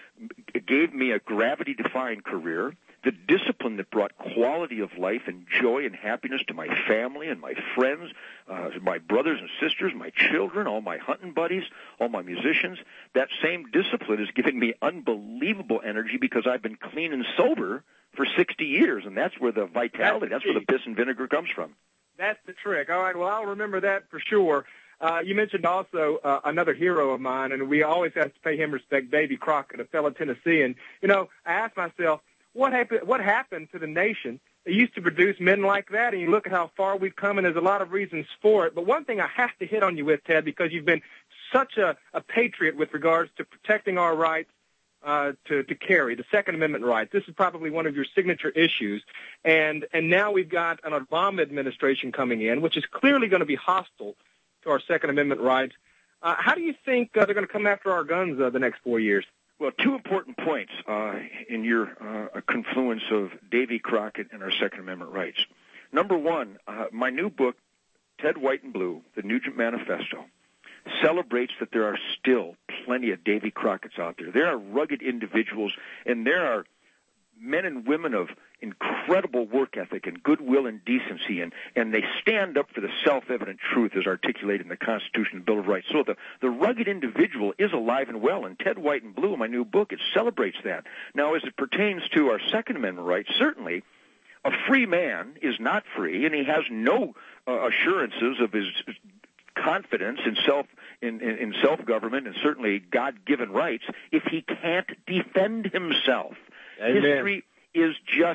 gave me a gravity-defying career, the discipline that brought quality of life and joy and happiness to my family and my friends, my brothers and sisters, my children, all my hunting buddies, all my musicians, that same discipline has given me unbelievable energy because I've been clean and sober for 60 years, and that's where the vitality, that's where the piss and vinegar comes from. That's the trick. All right, well, I'll remember that for sure. You mentioned also another hero of mine, and we always have to pay him respect, Davy Crockett, a fellow Tennessean. You know, I asked myself, what happened to the nation that used to produce men like that? And you look at how far we've come, and there's a lot of reasons for it. But one thing I have to hit on you with, Ted, because you've been such a patriot with regards to protecting our rights to carry, the Second Amendment rights. This is probably one of your signature issues. And now we've got an Obama administration coming in, which is clearly going to be hostile to our Second Amendment rights. How do you think they're going to come after our guns the next 4 years? Well, two important points in your confluence of Davy Crockett and our Second Amendment rights. Number one, my new book, Ted White and Blue, The Nugent Manifesto, celebrates that there are still plenty of Davy Crockett's out there. There are rugged individuals, and there are men and women of incredible work ethic and goodwill and decency, and they stand up for the self-evident truth as articulated in the Constitution and Bill of Rights. So the rugged individual is alive and well, and Ted White and Blue, my new book, it celebrates that. Now, as it pertains to our Second Amendment rights, certainly a free man is not free, and he has no assurances of his confidence in self-government and certainly God-given rights if he can't defend himself. Amen. History is just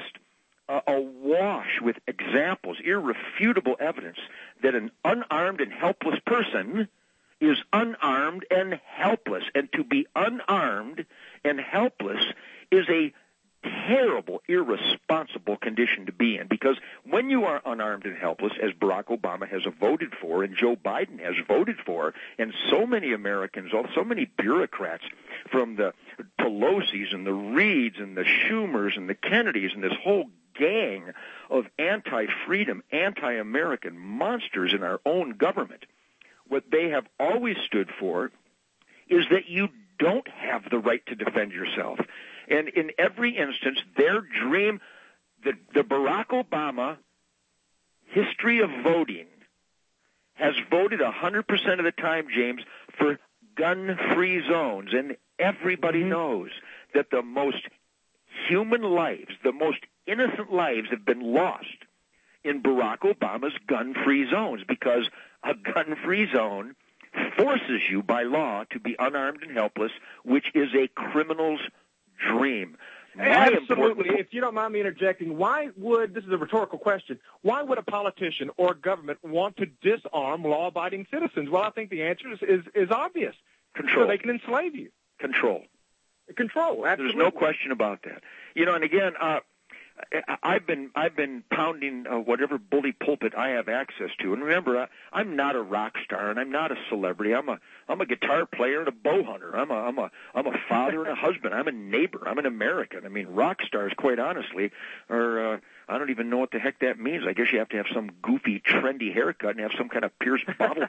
awash with examples, irrefutable evidence that an unarmed and helpless person is unarmed and helpless. And to be unarmed and helpless is a terrible, irresponsible condition to be in, because when you are unarmed and helpless, as Barack Obama has voted for and Joe Biden has voted for, and so many Americans, so many bureaucrats from the Pelosi's and the Reids and the Schumers and the Kennedys and this whole gang of anti-freedom, anti-American monsters in our own government, what they have always stood for is that you don't have the right to defend yourself. And in every instance, their dream, the Barack Obama history of voting has voted 100% of the time, James, for gun-free zones. And everybody knows that the most human lives, the most innocent lives have been lost in Barack Obama's gun-free zones, because a gun-free zone forces you by law to be unarmed and helpless, which is a criminal's dream. Absolutely. If you don't mind me interjecting, this is a rhetorical question, why would a politician or government want to disarm law-abiding citizens? Well, I think the answer is obvious. Control. So they can enslave you. Control. Absolutely. There's no question about that. And again, I've been pounding whatever bully pulpit I have access to. And remember, I'm not a rock star and I'm not a celebrity. I'm a guitar player and a bow hunter. I'm a father and a husband. I'm a neighbor. I'm an American. I mean, rock stars, quite honestly, are I don't even know what the heck that means. I guess you have to have some goofy, trendy haircut and have some kind of pierced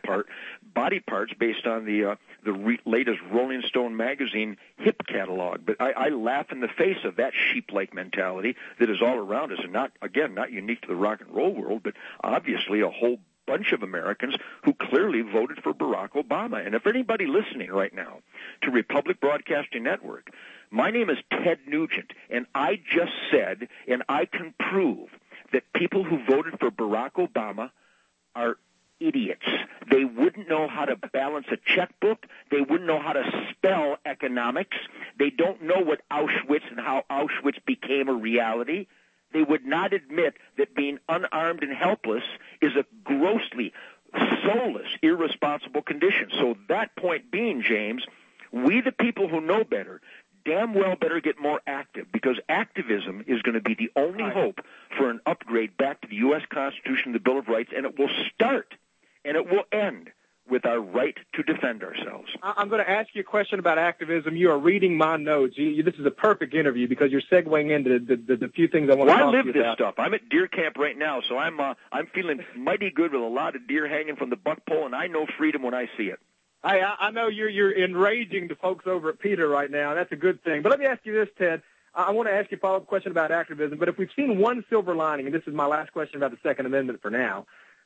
body parts based on the latest Rolling Stone magazine hip catalog. But I laugh in the face of that sheep-like mentality that is all around us, and not unique to the rock and roll world, but obviously a whole bunch of Americans who clearly voted for Barack Obama. And if anybody listening right now to Republic Broadcasting Network, my name is Ted Nugent, and I just said, and I can prove, that people who voted for Barack Obama are idiots. They wouldn't know how to balance a checkbook. They wouldn't know how to spell economics. They don't know what Auschwitz and how Auschwitz became a reality. They would not admit that being unarmed and helpless is a grossly soulless, irresponsible condition. So that point being, James, we the people who know better damn well better get more active, because activism is going to be the only hope for an upgrade back to the U.S. Constitution, the Bill of Rights, and it will start and it will end with our right to defend ourselves. I'm going to ask you a question about activism. You are reading my notes. This is a perfect interview because you're segueing into the few things I want to talk to you about. I live this stuff. I'm at deer camp right now, so I'm feeling mighty good with a lot of deer hanging from the buck pole, and I know freedom when I see it. I know you're enraging the folks over at Peter right now. That's a good thing. But let me ask you this, Ted. I want to ask you a follow-up question about activism. But if we've seen one silver lining, and this is my last question about the Second Amendment for now,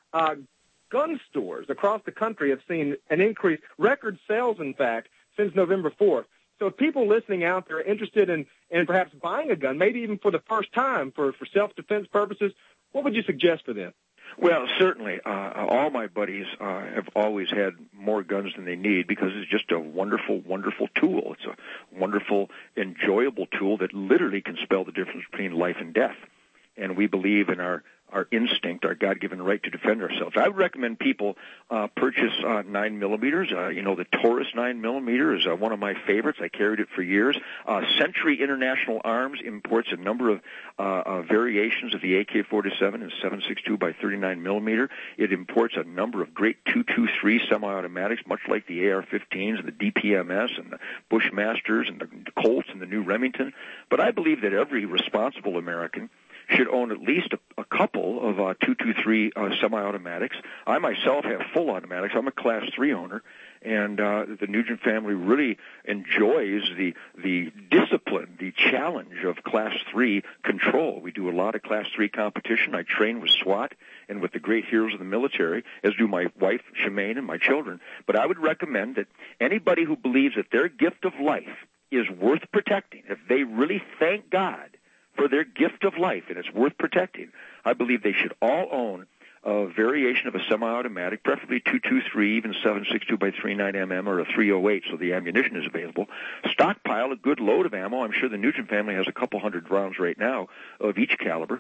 gun stores across the country have seen an increase, record sales, in fact, since November 4th. So if people listening out there are interested in perhaps buying a gun, maybe even for the first time for self-defense purposes, what would you suggest for them? Well, certainly. All my buddies have always had more guns than they need because it's just a wonderful, wonderful tool. It's a wonderful, enjoyable tool that literally can spell the difference between life and death. And we believe in our instinct, our God-given right to defend ourselves. I would recommend people purchase 9mm. The Taurus 9mm is one of my favorites. I carried it for years. Century International Arms imports a number of variations of the AK-47 and 7.62 by 39mm. It imports a number of great 223 semi-automatics, much like the AR-15s and the DPMS and the Bushmasters and the Colts and the new Remington. But I believe that every responsible American should own at least a couple of 223 semi-automatics. I myself have full automatics. I'm a Class 3 owner, and the Nugent family really enjoys the discipline, the challenge of Class 3 control. We do a lot of Class 3 competition. I train with SWAT and with the great heroes of the military, as do my wife, Shemaine, and my children. But I would recommend that anybody who believes that their gift of life is worth protecting, if they really thank God for their gift of life, and it's worth protecting, I believe they should all own a variation of a semi-automatic, preferably 223, even 7.62 by 39mm, or a 308, so the ammunition is available. Stockpile a good load of ammo. I'm sure the Nugent family has a couple hundred rounds right now of each caliber.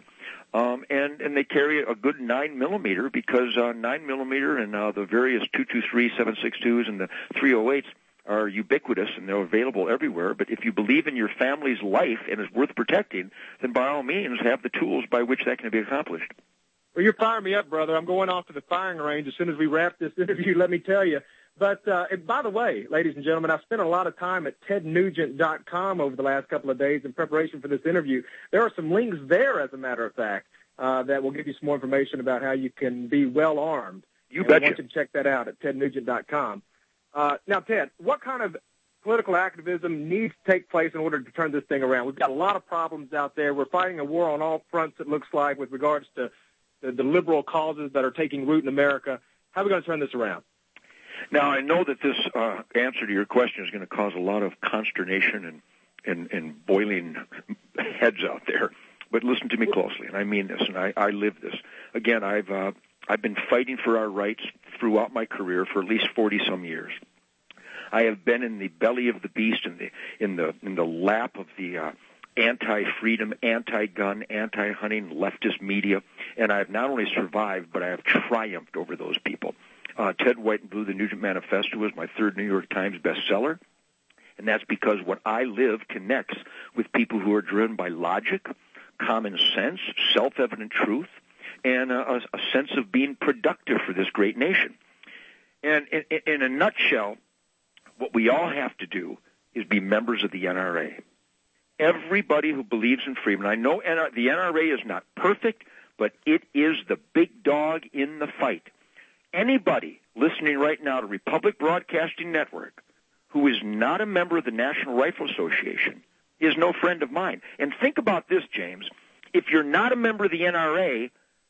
And they carry a good 9mm because 9mm and the various 223, 7.62s, and the 308s are ubiquitous and they're available everywhere. But if you believe in your family's life and it's worth protecting, then by all means have the tools by which that can be accomplished. Well, you're firing me up, brother. I'm going off to the firing range as soon as we wrap this interview, let me tell you. But by the way, ladies and gentlemen, I've spent a lot of time at tednugent.com over the last couple of days in preparation for this interview. There are some links there, as a matter of fact, that will give you some more information about how you can be well armed. You betcha. I want you to check that out at tednugent.com. Now, Ted, what kind of political activism needs to take place in order to turn this thing around. We've got a lot of problems out there. We're fighting a war on all fronts, it looks like, with regards to the liberal causes that are taking root in America. How are we going to turn this around? Now, I know that this answer to your question is going to cause a lot of consternation and boiling heads out there. But listen to me closely, and I mean this, and I live this. Again, I've been fighting for our rights throughout my career for at least 40-some years. I have been in the belly of the beast, in the lap of the anti-freedom, anti-gun, anti-hunting leftist media, and I have not only survived, but I have triumphed over those people. Ted White and Blue, the Nugent Manifesto, was my third New York Times bestseller, and that's because what I live connects with people who are driven by logic, common sense, self-evident truth, and a sense of being productive for this great nation. And in a nutshell, what we all have to do is be members of the NRA. Everybody who believes in freedom, and I know the NRA is not perfect, but it is the big dog in the fight. Anybody listening right now to Republic Broadcasting Network who is not a member of the National Rifle Association is no friend of mine. And think about this, James. If you're not a member of the NRA,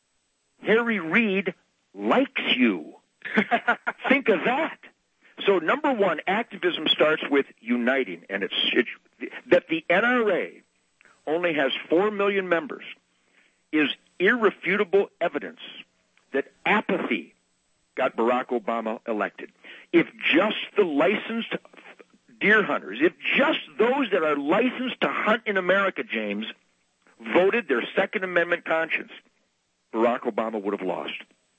Harry Reid likes you. Think of that. So, number one, activism starts with uniting, and it's that the NRA only has 4 million members is irrefutable evidence that apathy got Barack Obama elected. If just the licensed deer hunters, if just those that are licensed to hunt in America, James, voted their Second Amendment conscience, Barack Obama would have lost.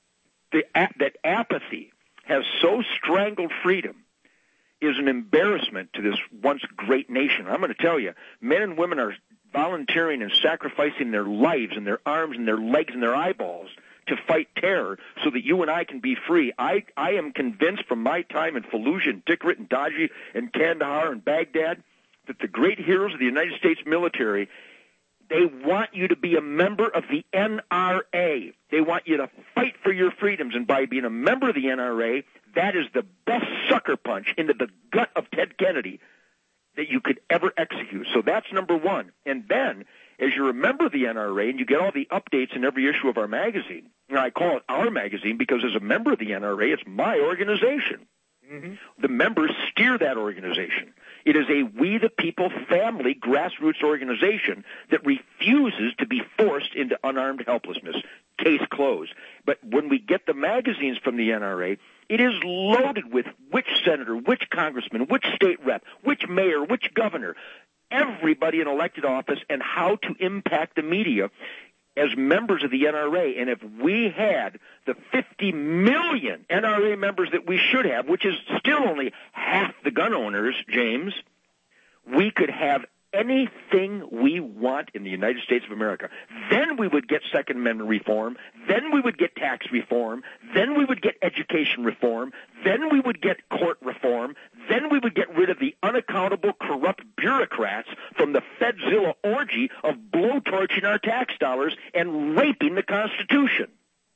That apathy has so strangled freedom is an embarrassment to this once great nation. I'm going to tell you, men and women are volunteering and sacrificing their lives and their arms and their legs and their eyeballs to fight terror so that you and I can be free. I am convinced from my time in Fallujah and Tikrit and Daji and Kandahar and Baghdad that the great heroes of the United States military, they want you to be a member of the NRA. They want you to fight for your freedoms, and by being a member of the NRA, that is the best sucker punch into the gut of Ted Kennedy that you could ever execute. So that's number one. And then, as you're a member of the NRA and you get all the updates in every issue of our magazine, and I call it our magazine because as a member of the NRA, it's my organization. Mm-hmm. The members steer that organization. It is a We the People family grassroots organization that refuses to be forced into unarmed helplessness. Case closed. But when we get the magazines from the NRA, it is loaded with which senator, which congressman, which state rep, which mayor, which governor, everybody in elected office, and how to impact the media as members of the NRA. And if we had the 50 million NRA members that we should have, which is still only half the gun owners, James, we could have anything we want in the United States of America. Then we would get Second Amendment reform. Then we would get tax reform. Then we would get education reform. Then we would get court reform. Then we would get rid of the unaccountable, corrupt bureaucrats from the Fedzilla orgy of blowtorching our tax dollars and raping the Constitution.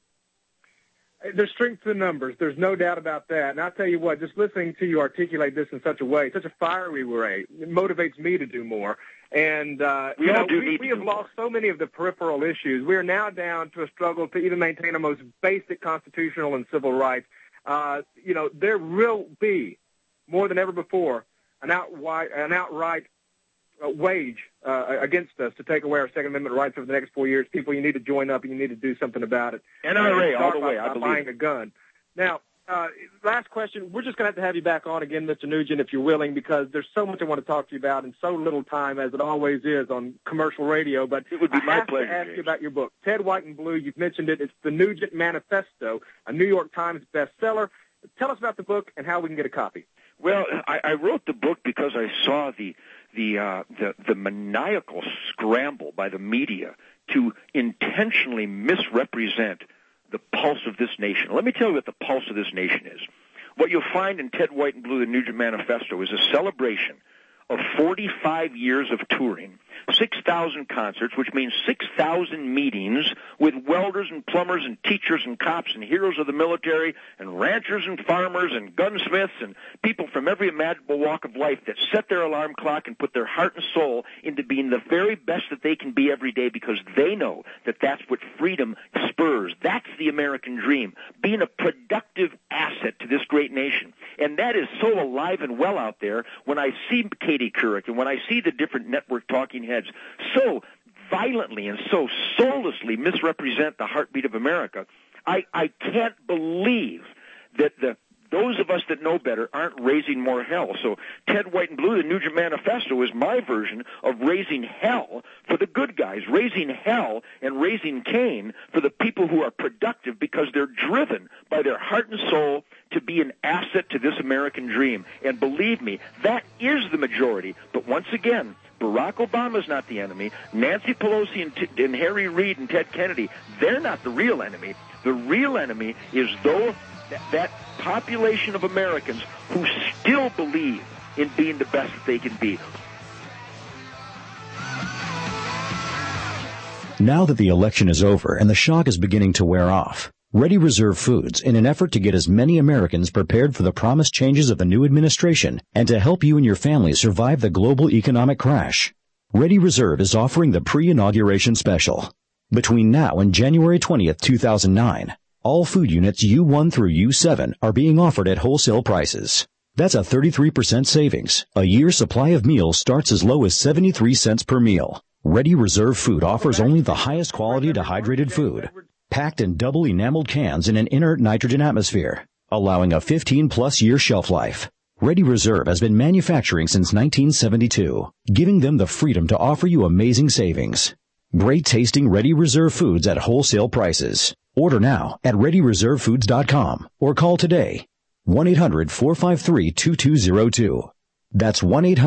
There's strength in numbers. There's no doubt about that. And I'll tell you what, just listening to you articulate this in such a way, such a fiery way, it motivates me to do more. And we have lost so many of the peripheral issues. We are now down to a struggle to even maintain our most basic constitutional and civil rights. There will be, more than ever before, an outright wage against us to take away our Second Amendment rights over the next 4 years. People, you need to join up and you need to do something about it. NRA all the way, I believe. Buying a gun. Now, last question. We're just going to have you back on again, Mr. Nugent, if you're willing, because there's so much I want to talk to you about in so little time, as it always is on commercial radio. But it would be my pleasure, to ask you about your book, Ted White and Blue. You've mentioned it. It's the Nugent Manifesto, a New York Times bestseller. Tell us about the book and how we can get a copy. Well, I wrote the book because I saw the maniacal scramble by the media to intentionally misrepresent the pulse of this nation. Let me tell you what the pulse of this nation is. What you'll find in Ted White and Blue, the Nugent Manifesto, is a celebration of 45 years of touring 6,000 concerts, which means 6,000 meetings with welders and plumbers and teachers and cops and heroes of the military and ranchers and farmers and gunsmiths and people from every imaginable walk of life that set their alarm clock and put their heart and soul into being the very best that they can be every day because they know that that's what freedom spurs. That's the American dream, being a productive asset to this great nation. And that is so alive and well out there when I see Katie Couric and when I see the different network talking heads so violently and so soullessly misrepresent the heartbeat of America. I can't believe that those of us that know better aren't raising more hell. So Ted White and Blue, the Nugent Manifesto, is my version of raising hell for the good guys, raising hell and raising Cain for the people who are productive because they're driven by their heart and soul to be an asset to this American dream. And believe me, that is the majority. But once again, Barack Obama's not the enemy. Nancy Pelosi and Harry Reid and Ted Kennedy, they're not the real enemy. The real enemy is that population of Americans who still believe in being the best that they can be. Now that the election is over and the shock is beginning to wear off, Ready Reserve Foods, in an effort to get as many Americans prepared for the promised changes of the new administration and to help you and your family survive the global economic crash, Ready Reserve is offering the pre-inauguration special. Between now and January 20th, 2009, all food units U1 through U7 are being offered at wholesale prices. That's a 33% savings. A year's supply of meals starts as low as 73 cents per meal. Ready Reserve Food offers only the highest quality dehydrated food, packed in double enameled cans in an inert nitrogen atmosphere, allowing a 15-plus year shelf life. Ready Reserve has been manufacturing since 1972, giving them the freedom to offer you amazing savings. Great tasting Ready Reserve Foods at wholesale prices. Order now at ReadyReserveFoods.com or call today. 1-800-453-2202. That's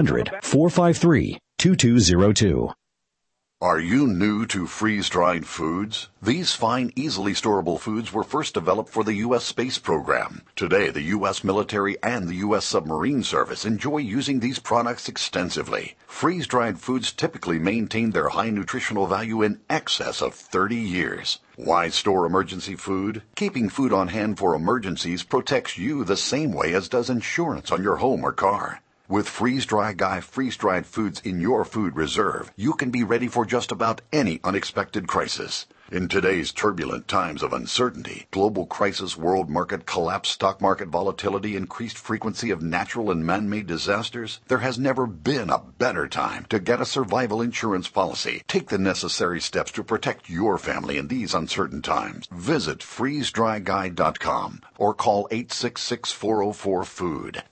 1-800-453-2202. Are you new to freeze-dried foods? These fine, easily storable foods were first developed for the U.S. space program. Today, the U.S. military and the U.S. submarine service enjoy using these products extensively. Freeze-dried foods typically maintain their high nutritional value in excess of 30 years. Why store emergency food? Keeping food on hand for emergencies protects you the same way as does insurance on your home or car. With Freeze-Dry Guy freeze-dried foods in your food reserve, you can be ready for just about any unexpected crisis. In today's turbulent times of uncertainty, global crisis, world market collapse, stock market volatility, increased frequency of natural and man-made disasters, there has never been a better time to get a survival insurance policy. Take the necessary steps to protect your family in these uncertain times. Visit freezedryguy.com or call 866-404-FOOD,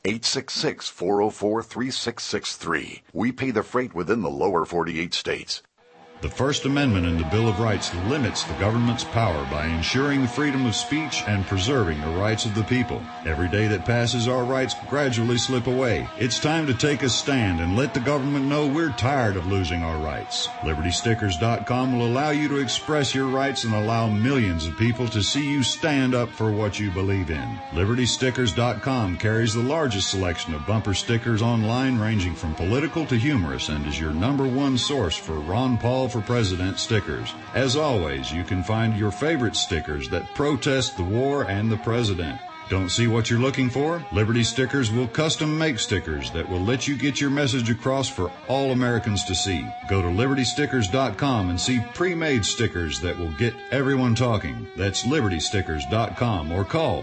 866-404-3663. We pay the freight within the lower 48 states. The First Amendment in the Bill of Rights limits the government's power by ensuring the freedom of speech and preserving the rights of the people. Every day that passes, our rights gradually slip away. It's time to take a stand and let the government know we're tired of losing our rights. LibertyStickers.com will allow you to express your rights and allow millions of people to see you stand up for what you believe in. LibertyStickers.com carries the largest selection of bumper stickers online, ranging from political to humorous, and is your #1 source for Ron Paul for President stickers. As always, you can find your favorite stickers that protest the war and the president. Don't see what you're looking for? Liberty Stickers will custom make stickers that will let you get your message across for all Americans to see. Go to LibertyStickers.com and see pre-made stickers that will get everyone talking. That's LibertyStickers.com or call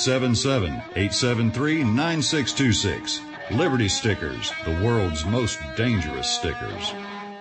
877-873-9626. Liberty Stickers, the world's most dangerous stickers.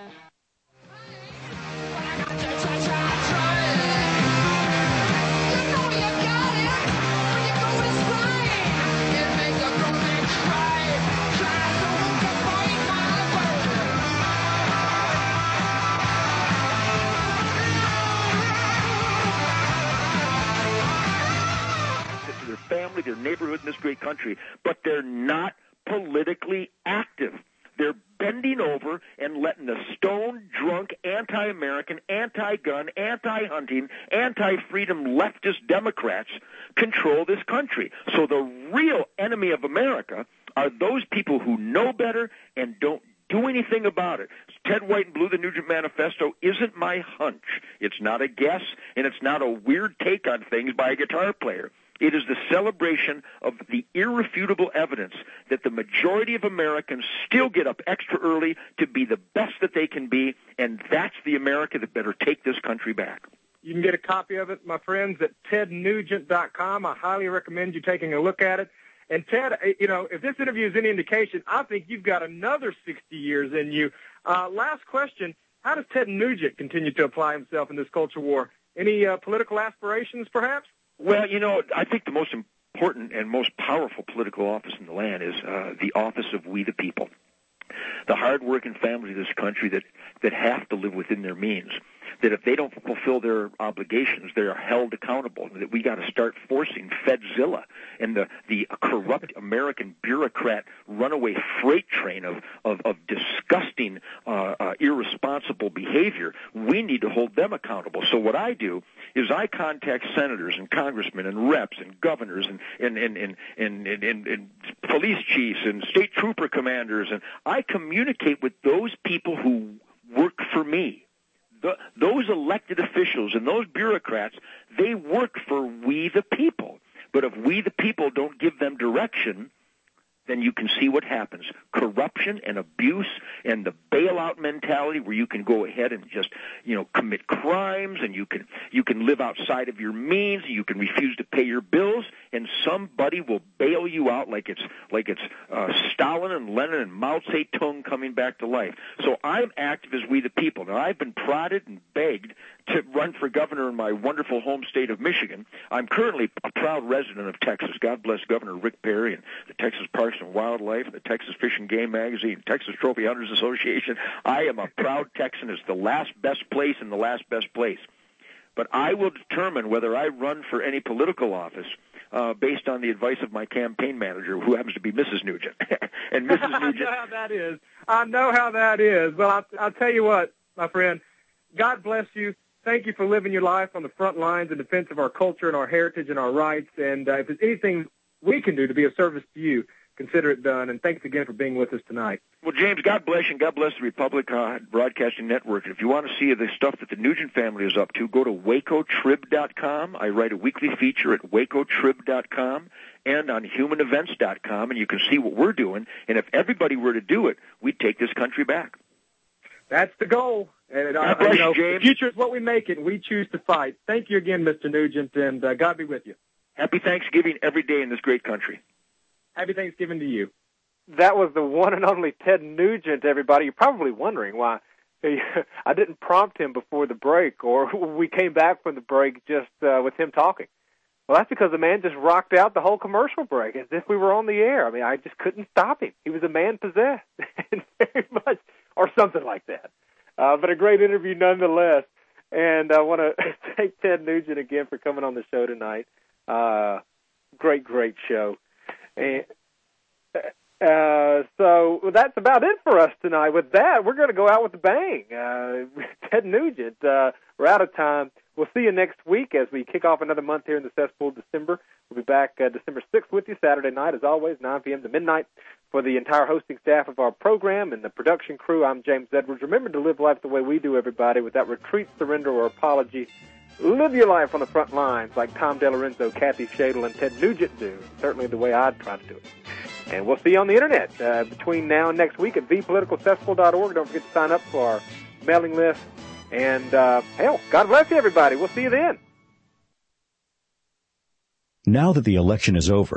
Their neighborhood in this great country, but they're not politically active. They're bending over and letting the stone-drunk, anti-American, anti-gun, anti-hunting, anti-freedom leftist Democrats control this country. So the real enemy of America are those people who know better and don't do anything about it. Ted White and Blue, the Nugent Manifesto, isn't my hunch. It's not a guess, and it's not a weird take on things by a guitar player. It is the celebration of the irrefutable evidence that the majority of Americans still get up extra early to be the best that they can be, and that's the America that better take this country back. You can get a copy of it, my friends, at tednugent.com. I highly recommend you taking a look at it. And, Ted, you know, if this interview is any indication, I think you've got another 60 years in you. Last question, how does Ted Nugent continue to apply himself in this culture war? Any political aspirations, perhaps? Well, you know, I think the most important and most powerful political office in the land is the office of we the people. The hard-working families of this country that have to live within their means, that if they don't fulfill their obligations, they are held accountable, that we got to start forcing Fedzilla and the corrupt American bureaucrat runaway freight train of disgusting, irresponsible behavior. We need to hold them accountable. So what I do is I contact senators and congressmen and reps and governors and police chiefs and state trooper commanders, and I communicate with those people who work for me. Those elected officials and those bureaucrats, they work for we the people. But if we the people don't give them direction, then you can see what happens. Corruption and abuse and the bailout mentality where you can go ahead and just, you know, commit crimes, and you can live outside of your means, and you can refuse to pay your bills, and somebody will bail you out like it's Stalin and Lenin and Mao Zedong coming back to life. So I'm active as we the people. Now, I've been prodded and begged to run for governor in my wonderful home state of Michigan. I'm currently a proud resident of Texas. God bless Governor Rick Perry and the Texas Parks and Wildlife, the Texas Fish and Game Magazine, Texas Trophy Hunters Association. I am a proud Texan. It's the last best place and the last best place. But I will determine whether I run for any political office based on the advice of my campaign manager, who happens to be Mrs. Nugent. And Mrs. Nugent. I know how that is. But I'll tell you what, my friend, God bless you. Thank you for living your life on the front lines in defense of our culture and our heritage and our rights. And if there's anything we can do to be of service to you, consider it done. And thanks again for being with us tonight. Well, James, God bless you, and God bless the Republic Broadcasting Network. And if you want to see the stuff that the Nugent family is up to, go to wacotrib.com. I write a weekly feature at wacotrib.com and on humanevents.com, and you can see what we're doing. And if everybody were to do it, we'd take this country back. That's the goal. And God bless you, James. The future is what we make it, and we choose to fight. Thank you again, Mr. Nugent, and God be with you. Happy Thanksgiving every day in this great country. Happy Thanksgiving to you. That was the one and only Ted Nugent, everybody. You're probably wondering why I didn't prompt him before the break, or we came back from the break just with him talking. Well, that's because the man just rocked out the whole commercial break as if we were on the air. I mean, I just couldn't stop him. He was a man possessed, very much, or something like that. But a great interview nonetheless. And I want to thank Ted Nugent again for coming on the show tonight. Great show. And so that's about it for us tonight. With that, we're going to go out with a bang. Ted Nugent, we're out of time. We'll see you next week as we kick off another month here in the Cesspool, December. We'll be back December 6th with you, Saturday night, as always, 9 p.m. to midnight. For the entire hosting staff of our program and the production crew, I'm James Edwards. Remember to live life the way we do, everybody, without retreat, surrender, or apology. Live your life on the front lines like Tom DeLorenzo, Kathy Shadle, and Ted Nugent do. Certainly the way I'd try to do it. And we'll see you on the Internet between now and next week at thepoliticalcesspool.org. Don't forget to sign up for our mailing list. And, hell, God bless you, everybody. We'll see you then. Now that the election is over,